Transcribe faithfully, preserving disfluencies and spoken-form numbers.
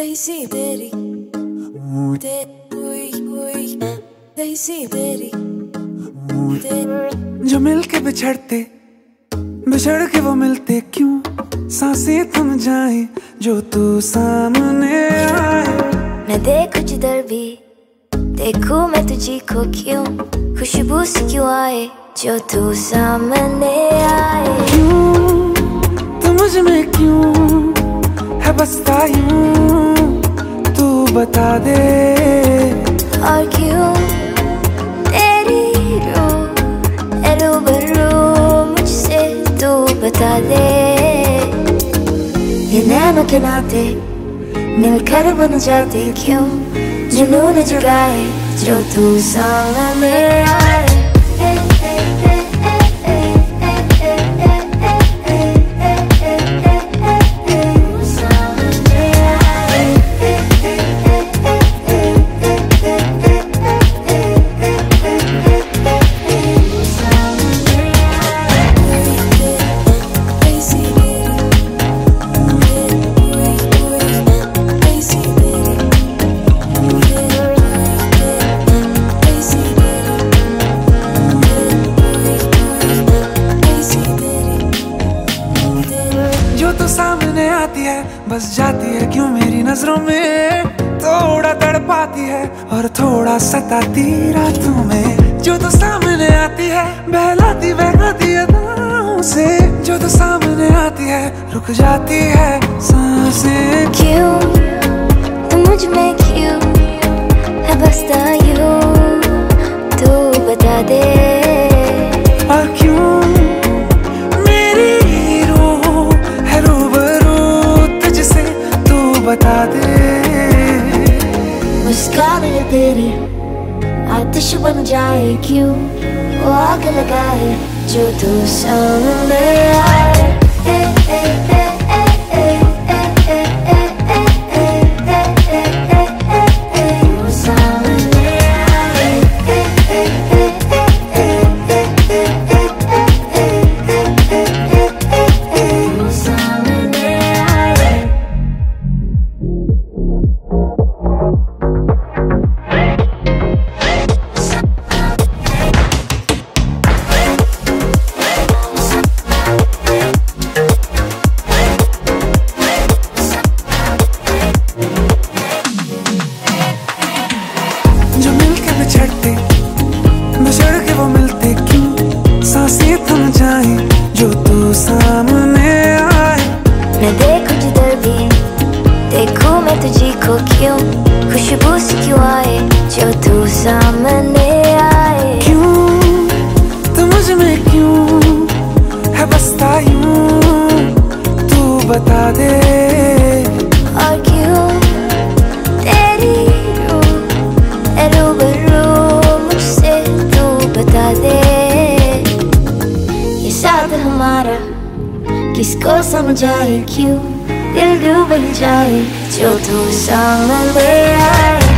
कैसी तेरी ते हुई हुई कैसी तेरी ते जो मिलके बिछड़ते बिछड़ के वो मिलते क्यों सांसें थम जाए जो तू सामने आए। मैं देखूं जिधर भी देखूं मैं तुझी को क्यों खुशबू से क्यों आए जो तू सामने आए। क्यों तू मुझ में क्यों है बसता यूं तू बता दे। और क्यों तेरी रूह है रूबरू मुझसे तू बता दे। ये नैनों के नाते मिलकर बन जाते क्यों जुनून जगाए जो तू सामने आए। सामने आती है बस जाती है क्यों मेरी नजरों में थोड़ा तड़पाती है और थोड़ा सताती रातों में। जो तो सामने आती है बहलाती बहलाती अदाओं से जो तो सामने आती है रुक जाती है सांसें। क्यों तू मुझ में क्यों है बसता यूं तू बता दे। और क्यों बता दे। मुस्कान तेरी आतिश बन जाए क्यों वो आग लगाए जो तू सामने आए। जो मिलके बिछड़ते बिछड़ के वो मिलते क्यों सांसें थम जाए जो तू सामने आए। मैं देखूं जिधर भी देखूं मैं तुझी को क्यों खुशबू से क्यों आए जो तू सामने आए। क्यों तू मुझ में क्यों है बसता यूं तू बता दे। और क्यों तेरी रूबरू मुझसे तू बता दे। ये साथ हमारा किसको समझाए क्यों दिल डूब जाए जो तू सामने आए।